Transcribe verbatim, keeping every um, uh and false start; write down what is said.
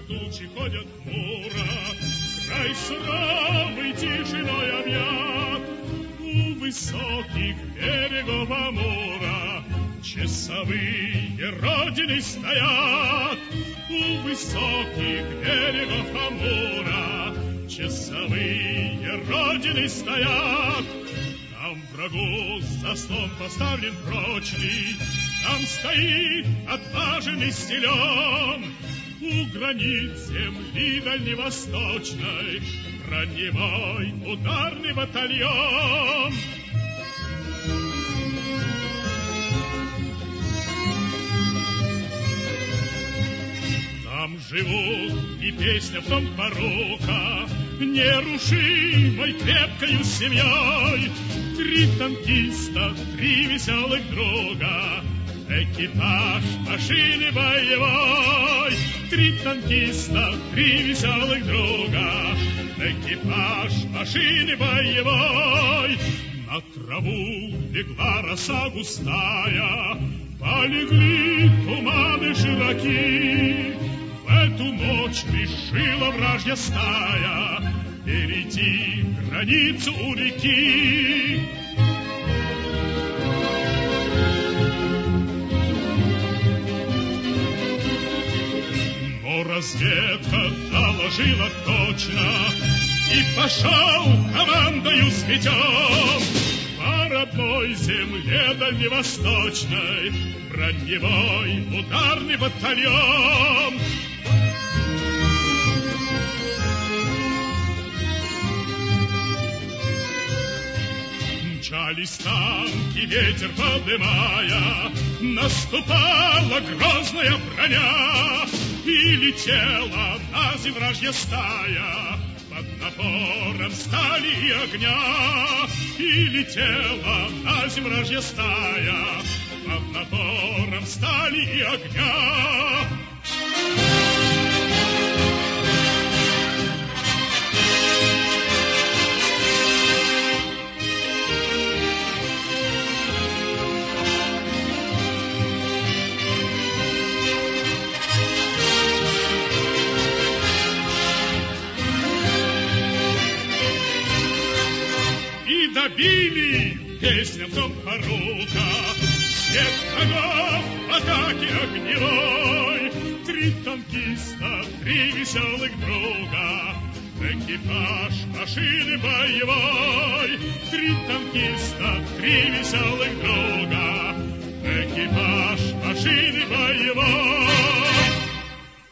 тучи ходят хмуро, край суровый тишиной объят. У высоких берегов Амура часовые Родины стоят. У высоких берегов Амура часовые Родины стоят. Там врагу заслон поставлен прочный, там стоит отваженный стилен. У границ земли дальневосточной броневой ударный батальон. Там живут, и песня в том порука, нерушимой крепкою семьей. Три танкиста, три веселых друга, экипаж машины боевой. Три танкиста, три веселых друга, экипаж машины боевой. На траву легла роса густая, полегли туманы широки. В эту ночь решила вражья стая перейти границу у реки. Но разведка доложила точно, и пошел командою сметен по родной земле дальневосточной броневой ударный батальон. Мчались танки, ветер подымая, наступала грозная броня, и летела на землю вражья стая под напором стали и огня. И летела на землю вражья стая под напором стали и огня. Добили, песня в том порука, всех врагов в атаке огневой. Три танкиста, три веселых друга, экипаж машины боевой. Три танкиста, три веселых друга, экипаж машины боевой.